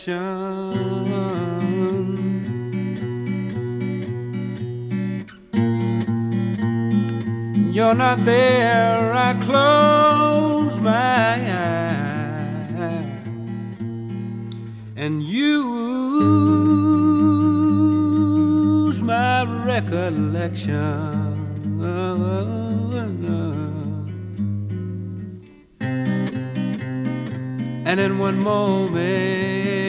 You're not there, I close my eyes, and use my recollection. And in one moment